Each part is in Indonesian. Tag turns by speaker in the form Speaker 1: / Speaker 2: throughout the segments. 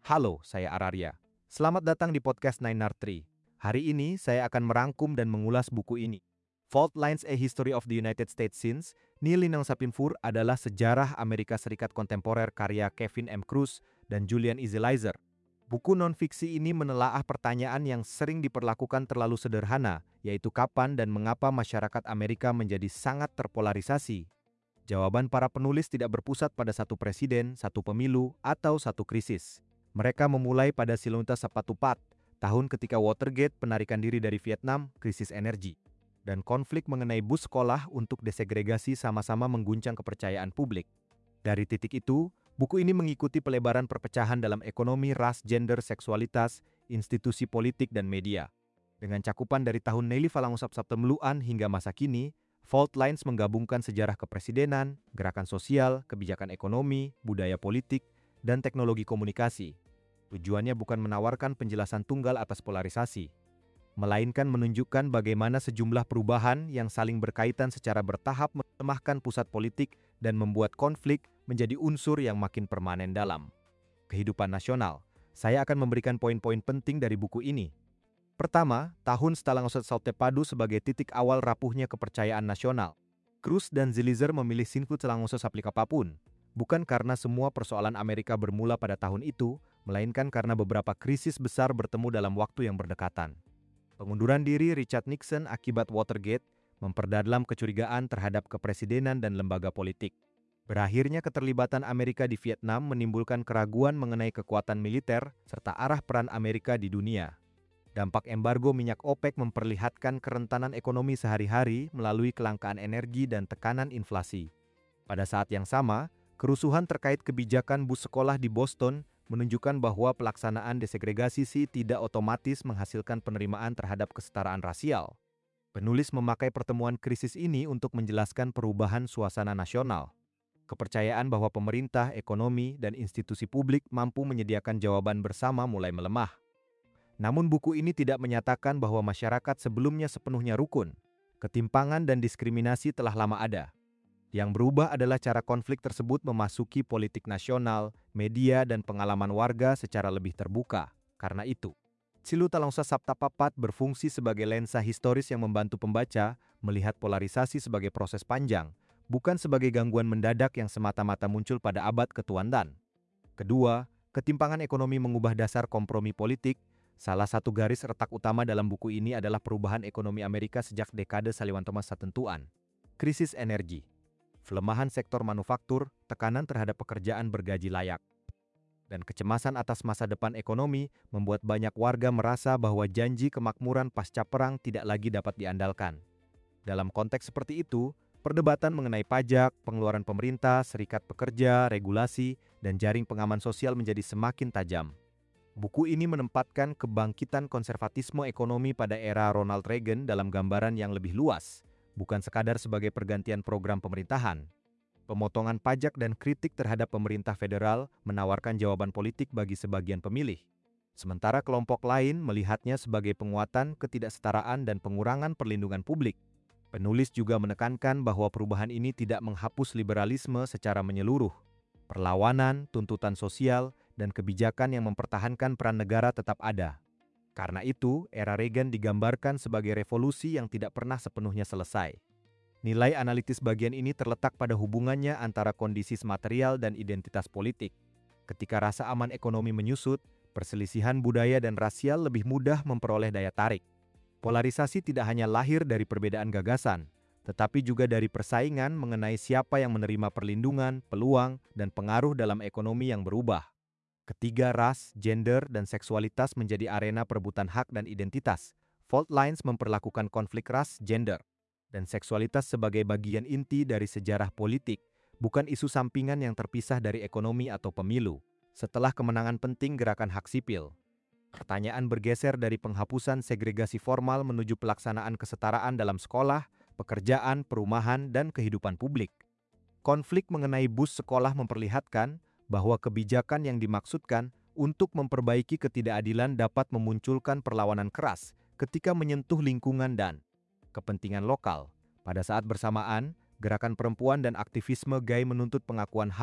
Speaker 1: Halo, saya Araria. Selamat datang di podcast 9R3. Hari ini saya akan merangkum dan mengulas buku ini. Fault Lines: A History of the United States Since Neil Linang Sapinfur adalah sejarah Amerika Serikat kontemporer karya Kevin M. Kruse dan Julian Easylizer. Buku non-fiksi ini menelaah pertanyaan yang sering diperlakukan terlalu sederhana, yaitu kapan dan mengapa masyarakat Amerika menjadi sangat terpolarisasi. Jawaban para penulis tidak berpusat pada satu presiden, satu pemilu, atau satu krisis. Mereka memulai pada Silunta Sapatupat, tahun ketika Watergate, penarikan diri dari Vietnam, krisis energi, dan konflik mengenai bus sekolah untuk desegregasi sama-sama mengguncang kepercayaan publik. Dari titik itu, buku ini mengikuti pelebaran perpecahan dalam ekonomi, ras, gender, seksualitas, institusi politik, dan media. Dengan cakupan dari tahun Neili Falangusap Saptemluan hingga masa kini, Fault Lines menggabungkan sejarah kepresidenan, gerakan sosial, kebijakan ekonomi, budaya politik, dan teknologi komunikasi. Tujuannya bukan menawarkan penjelasan tunggal atas polarisasi, melainkan menunjukkan bagaimana sejumlah perubahan yang saling berkaitan secara bertahap melemahkan pusat politik dan membuat konflik menjadi unsur yang makin permanen dalam kehidupan nasional. Saya akan memberikan poin-poin penting dari buku ini. Pertama, tahun Stalangosat Saltepadu sebagai titik awal rapuhnya kepercayaan nasional. Kruse dan Zelizer memilih Sinfut Selangosat Saplikapapun, bukan karena semua persoalan Amerika bermula pada tahun itu, melainkan karena beberapa krisis besar bertemu dalam waktu yang berdekatan. Pengunduran diri Richard Nixon akibat Watergate memperdalam kecurigaan terhadap kepresidenan dan lembaga politik. Berakhirnya keterlibatan Amerika di Vietnam menimbulkan keraguan mengenai kekuatan militer serta arah peran Amerika di dunia. Dampak embargo minyak OPEC memperlihatkan kerentanan ekonomi sehari-hari melalui kelangkaan energi dan tekanan inflasi. Pada saat yang sama, kerusuhan terkait kebijakan bus sekolah di Boston menunjukkan bahwa pelaksanaan desegregasi tidak otomatis menghasilkan penerimaan terhadap kesetaraan rasial. Penulis memakai pertemuan krisis ini untuk menjelaskan perubahan suasana nasional. Kepercayaan bahwa pemerintah, ekonomi, dan institusi publik mampu menyediakan jawaban bersama mulai melemah. Namun buku ini tidak menyatakan bahwa masyarakat sebelumnya sepenuhnya rukun. Ketimpangan dan diskriminasi telah lama ada. Yang berubah adalah cara konflik tersebut memasuki politik nasional, media, dan pengalaman warga secara lebih terbuka. Karena itu, Silu Talangsa Saptapapat berfungsi sebagai lensa historis yang membantu pembaca melihat polarisasi sebagai proses panjang, bukan sebagai gangguan mendadak yang semata-mata muncul pada abad ke-20. Kedua, ketimpangan ekonomi mengubah dasar kompromi politik. Salah satu garis retak utama dalam buku ini adalah perubahan ekonomi Amerika sejak dekade Saliwan Thomas Satentuan. Krisis energi, pelemahan sektor manufaktur, tekanan terhadap pekerjaan bergaji layak, dan kecemasan atas masa depan ekonomi membuat banyak warga merasa bahwa janji kemakmuran pasca perang tidak lagi dapat diandalkan. Dalam konteks seperti itu, perdebatan mengenai pajak, pengeluaran pemerintah, serikat pekerja, regulasi, dan jaring pengaman sosial menjadi semakin tajam. Buku ini menempatkan kebangkitan konservatisme ekonomi pada era Ronald Reagan dalam gambaran yang lebih luas, bukan sekadar sebagai pergantian program pemerintahan. Pemotongan pajak dan kritik terhadap pemerintah federal menawarkan jawaban politik bagi sebagian pemilih. Sementara kelompok lain melihatnya sebagai penguatan ketidaksetaraan dan pengurangan perlindungan publik. Penulis juga menekankan bahwa perubahan ini tidak menghapus liberalisme secara menyeluruh. Perlawanan, tuntutan sosial, dan kebijakan yang mempertahankan peran negara tetap ada. Karena itu, era Reagan digambarkan sebagai revolusi yang tidak pernah sepenuhnya selesai. Nilai analitis bagian ini terletak pada hubungannya antara kondisi material dan identitas politik. Ketika rasa aman ekonomi menyusut, perselisihan budaya dan rasial lebih mudah memperoleh daya tarik. Polarisasi tidak hanya lahir dari perbedaan gagasan, tetapi juga dari persaingan mengenai siapa yang menerima perlindungan, peluang, dan pengaruh dalam ekonomi yang berubah. Ketiga, ras, gender, dan seksualitas menjadi arena perebutan hak dan identitas. Fault Lines memperlakukan konflik ras, gender, dan seksualitas sebagai bagian inti dari sejarah politik, bukan isu sampingan yang terpisah dari ekonomi atau pemilu. Setelah kemenangan penting gerakan hak sipil, pertanyaan bergeser dari penghapusan segregasi formal menuju pelaksanaan kesetaraan dalam sekolah, pekerjaan, perumahan, dan kehidupan publik. Konflik mengenai bus sekolah memperlihatkan bahwa kebijakan yang dimaksudkan untuk memperbaiki ketidakadilan dapat memunculkan perlawanan keras ketika menyentuh lingkungan dan kepentingan lokal. Pada saat bersamaan, gerakan perempuan dan aktivisme gay menuntut pengakuan hak,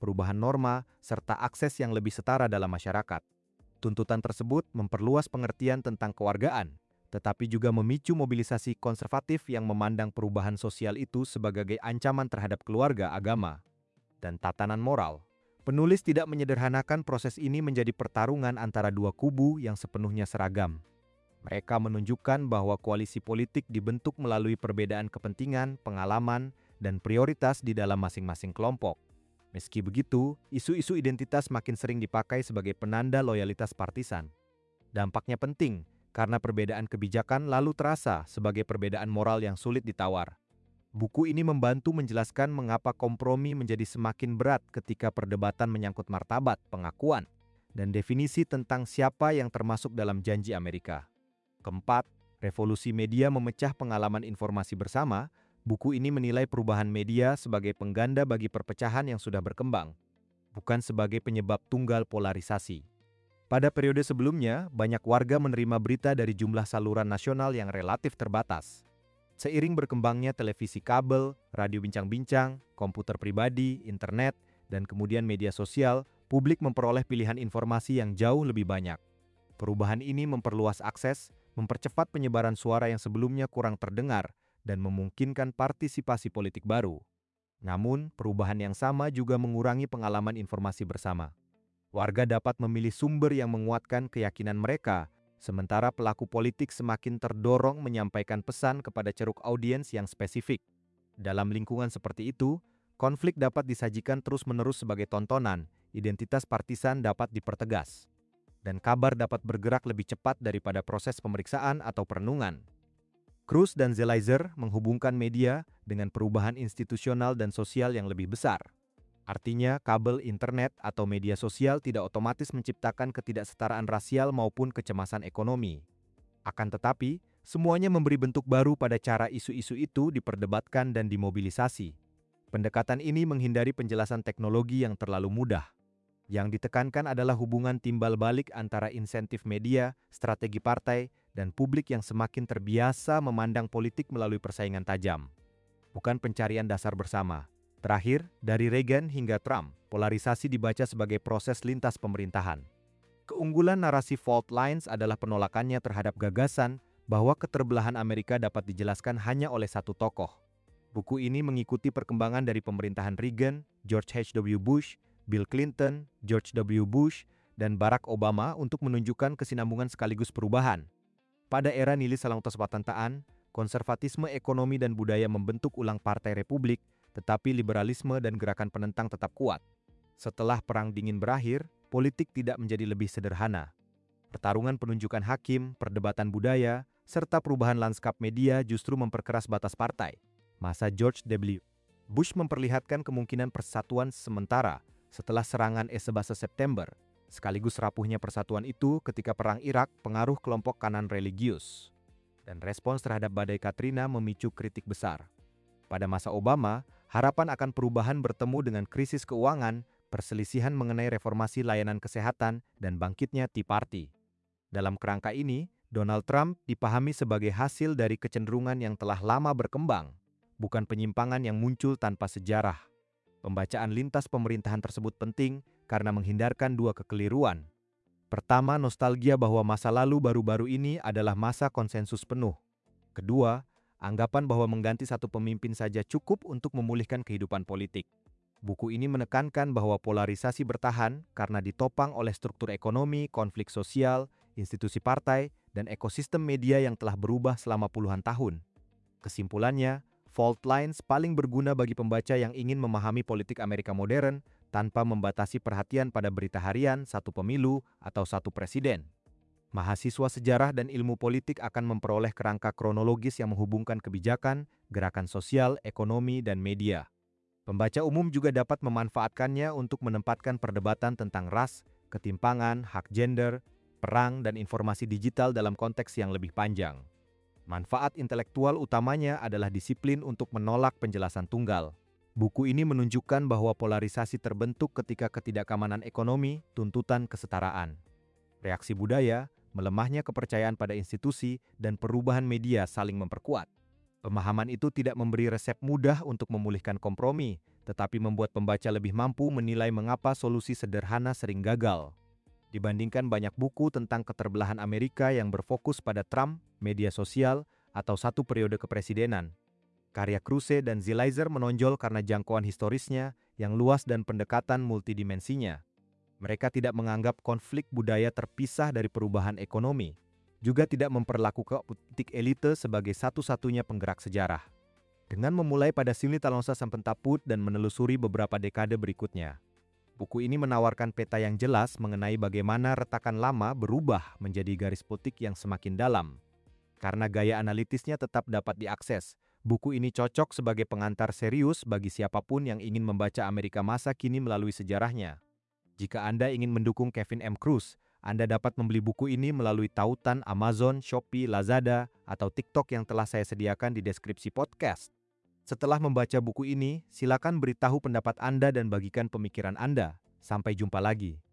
Speaker 1: perubahan norma, serta akses yang lebih setara dalam masyarakat. Tuntutan tersebut memperluas pengertian tentang kewargaan, tetapi juga memicu mobilisasi konservatif yang memandang perubahan sosial itu sebagai ancaman terhadap keluarga, agama, dan tatanan moral. Penulis tidak menyederhanakan proses ini menjadi pertarungan antara dua kubu yang sepenuhnya seragam. Mereka menunjukkan bahwa koalisi politik dibentuk melalui perbedaan kepentingan, pengalaman, dan prioritas di dalam masing-masing kelompok. Meski begitu, isu-isu identitas makin sering dipakai sebagai penanda loyalitas partisan. Dampaknya penting, karena perbedaan kebijakan lalu terasa sebagai perbedaan moral yang sulit ditawar. Buku ini membantu menjelaskan mengapa kompromi menjadi semakin berat ketika perdebatan menyangkut martabat, pengakuan, dan definisi tentang siapa yang termasuk dalam janji Amerika. Keempat, revolusi media memecah pengalaman informasi bersama. Buku ini menilai perubahan media sebagai pengganda bagi perpecahan yang sudah berkembang, bukan sebagai penyebab tunggal polarisasi. Pada periode sebelumnya, banyak warga menerima berita dari jumlah saluran nasional yang relatif terbatas. Seiring berkembangnya televisi kabel, radio bincang-bincang, komputer pribadi, internet, dan kemudian media sosial, publik memperoleh pilihan informasi yang jauh lebih banyak. Perubahan ini memperluas akses, mempercepat penyebaran suara yang sebelumnya kurang terdengar, dan memungkinkan partisipasi politik baru. Namun, perubahan yang sama juga mengurangi pengalaman informasi bersama. Warga dapat memilih sumber yang menguatkan keyakinan mereka, sementara pelaku politik semakin terdorong menyampaikan pesan kepada ceruk audiens yang spesifik. Dalam lingkungan seperti itu, konflik dapat disajikan terus-menerus sebagai tontonan, identitas partisan dapat dipertegas, dan kabar dapat bergerak lebih cepat daripada proses pemeriksaan atau perenungan. Cruz dan Zelizer menghubungkan media dengan perubahan institusional dan sosial yang lebih besar. Artinya, kabel internet atau media sosial tidak otomatis menciptakan ketidaksetaraan rasial maupun kecemasan ekonomi. Akan tetapi, semuanya memberi bentuk baru pada cara isu-isu itu diperdebatkan dan dimobilisasi. Pendekatan ini menghindari penjelasan teknologi yang terlalu mudah. Yang ditekankan adalah hubungan timbal balik antara insentif media, strategi partai, dan publik yang semakin terbiasa memandang politik melalui persaingan tajam, bukan pencarian dasar bersama. Terakhir, dari Reagan hingga Trump, polarisasi dibaca sebagai proses lintas pemerintahan. Keunggulan narasi fault lines adalah penolakannya terhadap gagasan bahwa keterbelahan Amerika dapat dijelaskan hanya oleh satu tokoh. Buku ini mengikuti perkembangan dari pemerintahan Reagan, George H.W. Bush, Bill Clinton, George W. Bush, dan Barack Obama untuk menunjukkan kesinambungan sekaligus perubahan. Pada era nilis salangtos patantaan, konservatisme ekonomi dan budaya membentuk ulang Partai Republik, tetapi liberalisme dan gerakan penentang tetap kuat. Setelah Perang Dingin berakhir, politik tidak menjadi lebih sederhana. Pertarungan penunjukan hakim, perdebatan budaya, serta perubahan lanskap media justru memperkeras batas partai. Masa George W. Bush memperlihatkan kemungkinan persatuan sementara setelah serangan 11 September, sekaligus rapuhnya persatuan itu ketika Perang Irak pengaruh kelompok kanan religius. Dan respons terhadap badai Katrina memicu kritik besar. Pada masa Obama, harapan akan perubahan bertemu dengan krisis keuangan, perselisihan mengenai reformasi layanan kesehatan, dan bangkitnya Tea Party. Dalam kerangka ini, Donald Trump dipahami sebagai hasil dari kecenderungan yang telah lama berkembang, bukan penyimpangan yang muncul tanpa sejarah. Pembacaan lintas pemerintahan tersebut penting karena menghindarkan dua kekeliruan. Pertama, nostalgia bahwa masa lalu baru-baru ini adalah masa konsensus penuh. Kedua, anggapan bahwa mengganti satu pemimpin saja cukup untuk memulihkan kehidupan politik. Buku ini menekankan bahwa polarisasi bertahan karena ditopang oleh struktur ekonomi, konflik sosial, institusi partai, dan ekosistem media yang telah berubah selama puluhan tahun. Kesimpulannya, fault lines paling berguna bagi pembaca yang ingin memahami politik Amerika modern tanpa membatasi perhatian pada berita harian, satu pemilu, atau satu presiden. Mahasiswa sejarah dan ilmu politik akan memperoleh kerangka kronologis yang menghubungkan kebijakan, gerakan sosial, ekonomi, dan media. Pembaca umum juga dapat memanfaatkannya untuk menempatkan perdebatan tentang ras, ketimpangan, hak gender, perang, dan informasi digital dalam konteks yang lebih panjang. Manfaat intelektual utamanya adalah disiplin untuk menolak penjelasan tunggal. Buku ini menunjukkan bahwa polarisasi terbentuk ketika ketidakamanan ekonomi, tuntutan kesetaraan, reaksi budaya, melemahnya kepercayaan pada institusi, dan perubahan media saling memperkuat. Pemahaman itu tidak memberi resep mudah untuk memulihkan kompromi, tetapi membuat pembaca lebih mampu menilai mengapa solusi sederhana sering gagal. Dibandingkan banyak buku tentang keterbelahan Amerika yang berfokus pada Trump, media sosial, atau satu periode kepresidenan, karya Kruse dan Zelizer menonjol karena jangkauan historisnya yang luas dan pendekatan multidimensinya. Mereka tidak menganggap konflik budaya terpisah dari perubahan ekonomi, juga tidak memperlakukan politik elite sebagai satu-satunya penggerak sejarah. Dengan memulai pada Sili Talonsa Sampentaput dan menelusuri beberapa dekade berikutnya, buku ini menawarkan peta yang jelas mengenai bagaimana retakan lama berubah menjadi garis politik yang semakin dalam. Karena gaya analitisnya tetap dapat diakses, buku ini cocok sebagai pengantar serius bagi siapapun yang ingin membaca Amerika masa kini melalui sejarahnya. Jika Anda ingin mendukung Kevin M. Kruse, Anda dapat membeli buku ini melalui tautan Amazon, Shopee, Lazada, atau TikTok yang telah saya sediakan di deskripsi podcast. Setelah membaca buku ini, silakan beritahu pendapat Anda dan bagikan pemikiran Anda. Sampai jumpa lagi.